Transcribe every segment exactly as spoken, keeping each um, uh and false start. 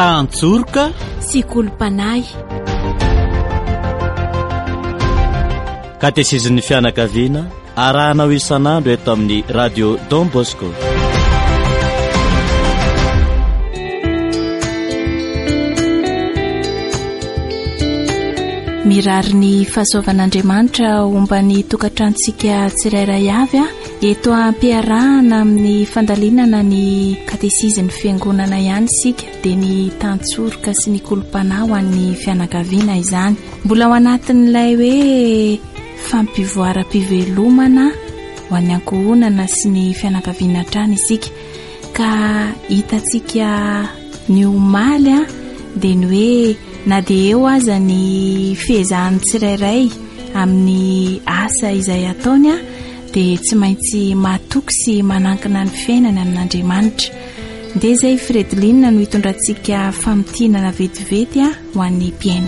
tantsorika sy kolompanay. Katezizin'ny fianakaviana arahanao isan'andro eto amin'ny radio Don Bosco. Mirary ny fahasoavan'Andriamanitra ombany tokantrantsika tsirairay avy a eto ampiarahana amin'ny fandalinana ny katesizin'ny fiangonana ihany sika dia ny tantsorika sy ny kolompanay ho an'ny fianakaviana izany. Mbola ao anatin'ilay hoe fampivoaram-pivelomana ho an'ny ankohonana sy ny fianakaviana trany isika ka hitantsika ny omaly a dia ny hoe na dia eo aza ny fehezahany tsirairay amin'ny asa izay ataony a dia tsy maintsy matoky sy manankina ny fiainana amin'Andriamanitra. Dia izay Fredilina no hitondrantsika famotinana vetivety a ho an'ny mpiaino.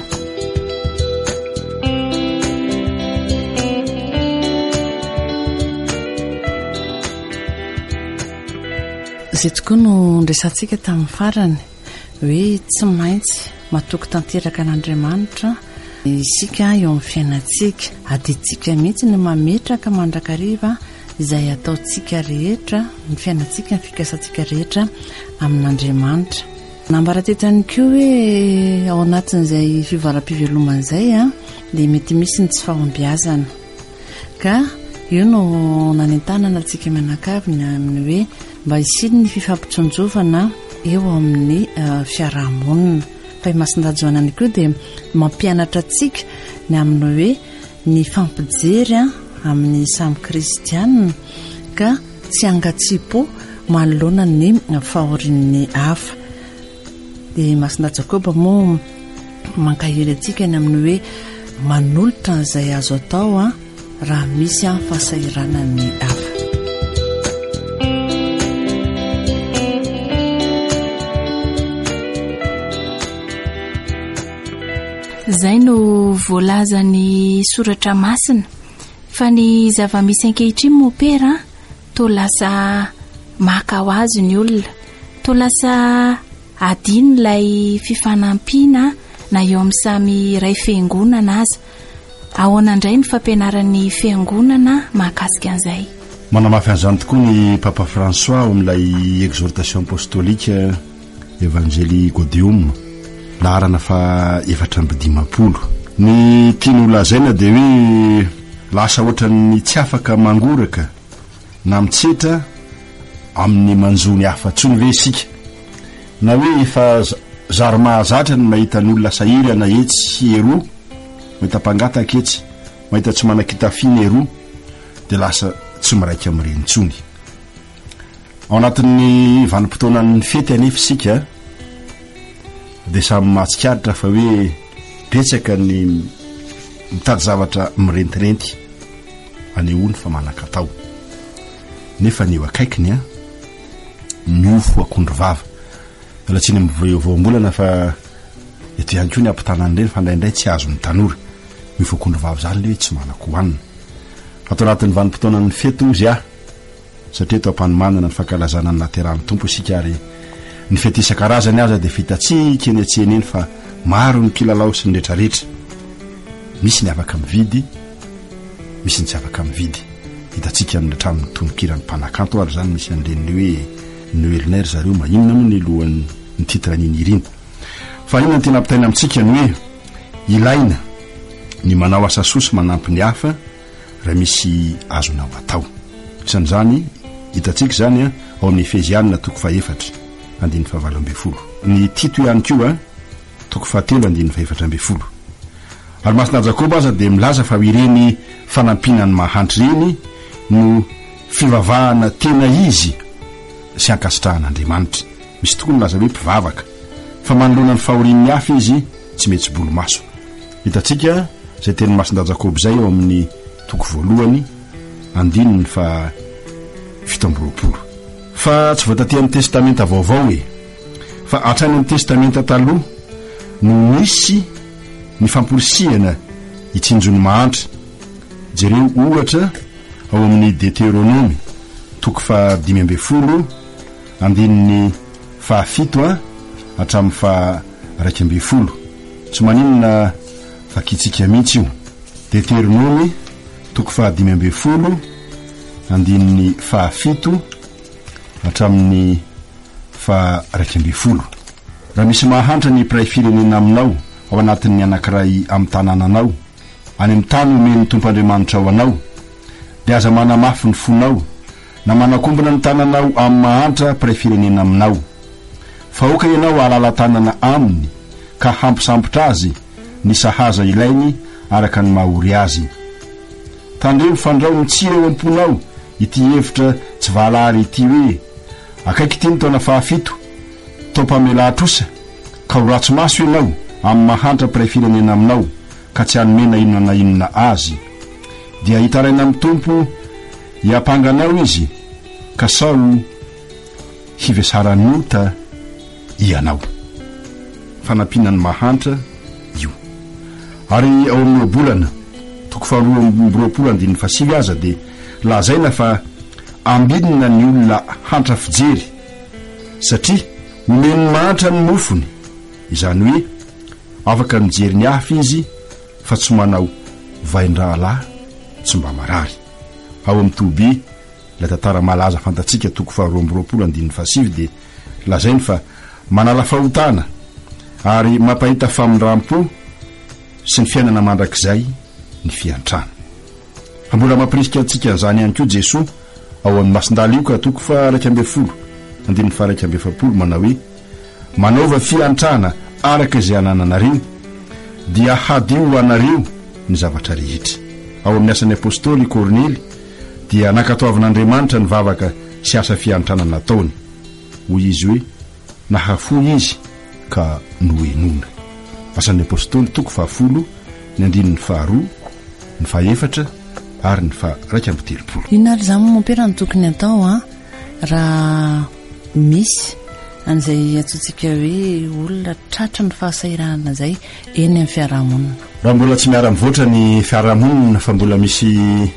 Izay tokoa no nresantsika tamin'ny farany hoe tsy maintsy matoky tanteraka an'Andriamanitra isika eo amin'ny fiainantsika, aditsika mihitsy ny mametraka mandrakariva izay ataontsika rehetra, ny fiainantsika, ny fikasantsika rehetra amin'Andriamanitra. Nambaratetsany koa hoe ao anatin'izay fivoaram-pivelomana izay a dia mety misy ny tsy fahombiazana ka io no nanentanana antsika mianakavina amin'ny hoe mba hisiny ny fifampitsonjovana eo amin'ny uh, fiarahamonina. Fa masindajoanany koa dia mampianatra antsika ny amin'ny hoe ny fampijery amin'ny samy kristianina ka tsy angatsipo manoloana ny fahorin'ny hafa. Dia masinda Jakoba moa mankahely antsika ny amin'ny hoe manolotra n'izay azo atao a raha misy a fasahirana ny hafa. Zay no voalazany soratra masina fa ny zava-misy ankehitriny mopera to lasa maka ho azy ny olona, to lasa adino ilay fifanampiana na eo amin'ny samy ray fiangonana aza. Ahoana indray ny fampianaran'ny fiangonana mahakasika an'izay. Manamafy an'izany tokoa ny Papa François ao amin'ilay exhortation apostolique Evangelii Gaudium laharana fa efatra amby dimampolo. Ny tiany lazaina dia hoe lasa ohatran'ny tsy afaka mangoraka na mitsetra amin'ny manjony hafa tsony ve isika, na hoe efa zary mahazatra ny mahita ny olona sahiry na etsy heroa, mahita mpangataka etsy, mahita tsy manakitafina heroa, dia lasa tsy miraika amin'ireny tsony. Ao anatin'ny vanim-potoanan'ny fety anefa isika dia samy mahatsikaritra fa hoe betsaka ny mitady zavatra mirentirenty anehoany fa manan-katao, nefa ny eo akaikiny a miofo akondro vava. Alatsiny mivoambolana fa eto ihany koa ny ampitanan'ireny fa indraindray tsy azo ny tanora miofo akondro vava zany le hoe tsy manako hohanina. Atao anatin'ny vanim-potoanan'ny fety ozy a satria eto ampanomanana ny fankalazana ny naterahany tompo isika ary ny fety isan-karazany aza dia fitatsika eny an-tsena eny fa maro ny kilalao sy ny rehetrarehetra. Misy ny afaka mividy, misy ny tsy afaka mividy. Hitantsika amin'ny hatramin'ny tononkirany mpanakanto ary zany misy an'ireny hoe Noelner zareo mahinona moa ny lohan'ny ny titra n'iny irina. Fa inona ny tena ampitaina amintsika ny hoe ilaina ny manao asa soa sy manampy ny hafa raha misy azonao atao. Isan'izany hitantsika zany a ao amin'ny Efezianina toko faefatra andiny fahavalo ambin'ny folo. Ny Tito ihany koa toko fahatelo andiny faefatra ambin'ny folo. Ary masina Jakoba aza dia milaza fa ireny fanampinany mahantry ireny no fivavahana tena izy sy ankasitrahan'Andriamanitra. Misy tokoa milaza hoe mpivavaka fa manoloana ny fahorian'ny hafa izy tsy mety bolo maso. Hitantsika izay teny masina Jakoba izay ao amin'ny toko voalohany andininy fa fito amby roapolo. Fa tsy voatatỳ amin'ny testamenta vaovao e, fa hatrany amin'ny testamenta taloha no misy ny famporisihana hitsinjony mahantra. Jereo ohatra ao amin'ny Deutéronome toko fa dimy ambin'ny folo andininy fahafito a hatramin'ny fa raiky amby folo tsy maninona fakitsika mihitsy io. Deutéronome toko fahadimy amby folo andininy fahafito hatramin'ny fa raiky amby folo. Raha misy mahantra ny mpiray firenena aminao ao anatin'ny anankiray amin'ny tanànanao, any amin'ny tany omeny tompoandriamanitra ao anao, dia aza manamafy ny fonao na manakombona ny tananao amin'ny mahantra mpiray firenena aminao. Fa oka ianao alala tanana aminy ka hampisambotra azy ny sahaza ilainy araka ny mahory azy. Tandreo mifandrao mitsira eo am-ponao ity hevitra tsy valary ity hoe akaiky ity ny taona fahafito tompamelahtrosa ka ho ratsy maso ianao amin'ny mahantra mpiray firenena aminao ka tsy hanomena inona na inona azy, dia hitaraina amin'ny tompo hiampanganao izy ka sao hivesaranota ianao. Fanampinany mahantra io. Ary ao amin'ny bolana toko faharoa amby roapolo andininy fasivy aza dia lazaina fa ambidina ny olona hantra fijery satria omeny mahantra ny mofony, izany hoe afaka mijery ny hafa izy fa tsy manao vaindrahalahy tsy mba marary. Ao amin'ny toby la tantara malaza fantatsika toko faharoa amby roapolo andininy fasivy dia lazainy fa manala fahotana ary mampahita famindram-po sy ny fiainana mandrakizay ny fiantrana. Mbola mampirisika antsika an'izany ihany koa Jesosy ao amin'ny masindaly io ka toko fa raiky amby folo andininy fa raiky amby efapolo manao hoe manaova fiantrana araka izay anananareo dia hadio anareo ny zavatra rehetra. Ao amin'ny asan'ny apôstôly Kornely dia nakatoavan'Andriamanitra ny vavaka sy asa fiantrana nataony, hoy izy hoe nahafoy izy ka noenona. Asan'ny apôstôly toko fahafolo ny andininy faharoa ny fahaefatra ary ny fa raiky amby telopolo. Ino ary zany momperany tokony atao a raha misy an'izay atsotsika hoe olona tratra ny fahasairana zay eny amin'ny fiarahamonina. Raha mbola tsy miara mivoatra ny fiarahamonina fa mbola misy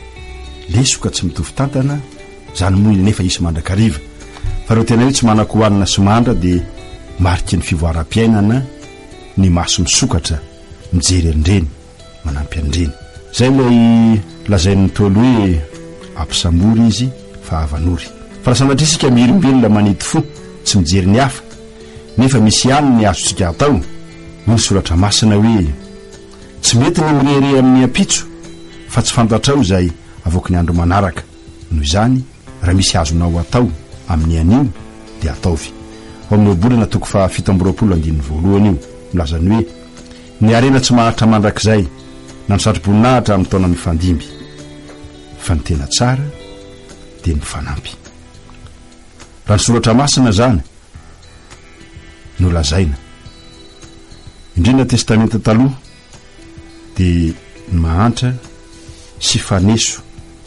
lesoka tsy mitovy tantana, zany moa nefa isy mandrakariva. Fa reo tena hoe tsy manako hoanina sy mandra dia mariky ny fivoaram-piainana ny maso misokatra mijery andreny manampy andreny. Zay ilay lazain'ny tolo hoe ampisambory izy fa avanory. Fa raha sanatria isika mihirimbelona manity fo tsy mijery ny hafa nefa misy ihany ny azontsika atao, ny soratra masina hoe tsy mety ny mirehire amin'ny ampitso fa tsy fantatrao izay avoaka ny andro manaraka. Noho izany raha misy azonao atao amin'ny anio dia ataovy. Ao amin'ny bolana toko fa fito amby roapolo andininy voalohany io milazany hoe ny arena tsy maharitra mandrakizay na ny satroboninahitra amin'ny taona mifandimby fa ny tena tsara dia ny fanampy. Raha ny soratra masina zany no lazaina indrindra testamenta taloha dia ny mahantra sy faneso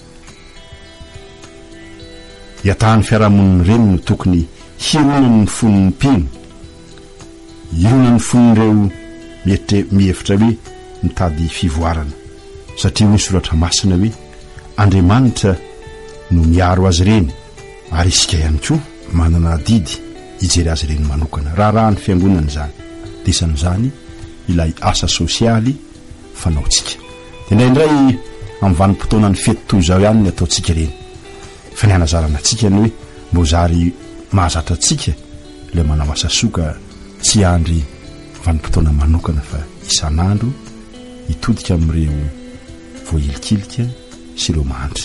hiatahan'ny fiarahamoniny reny no tokony hironany ny foniny mpino, hironany ny fonin'ireo mihevitra hoe mitady fivoarana, satria hoy ny soratra masina hoe Andriamanitra no miaro azy reny ary isika ihany koa manana didy hijery azy reny manokana. Raha raha ny fiangonana zany dia isan'izany ilay asa sosialy fanaotsika. Indraindray amin'ny vanim-potoana ny fety toy izao ihany ny ataontsika reny, fa ny hanazarana antsika ny hoe mbozary mahazatra antsika ilay manao asa soka tsy andry vanim-potoana manokana fa isan'andro hitodika amin'ireo voahilikilika sy ireo mahandry.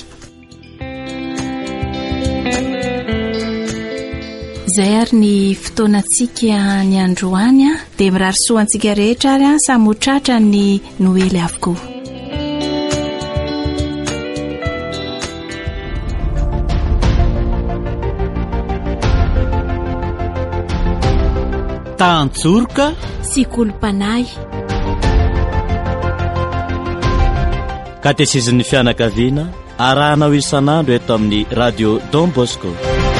Zay ary ny fotoanantsika ny androany a dia mirary soantsika rehetra ary a samotratra ny noely avokoa. Tantsorika sy kolompanay katezizin'ny fianakaviana arahanao isan'andro eto amin'ny radio Don Bosco.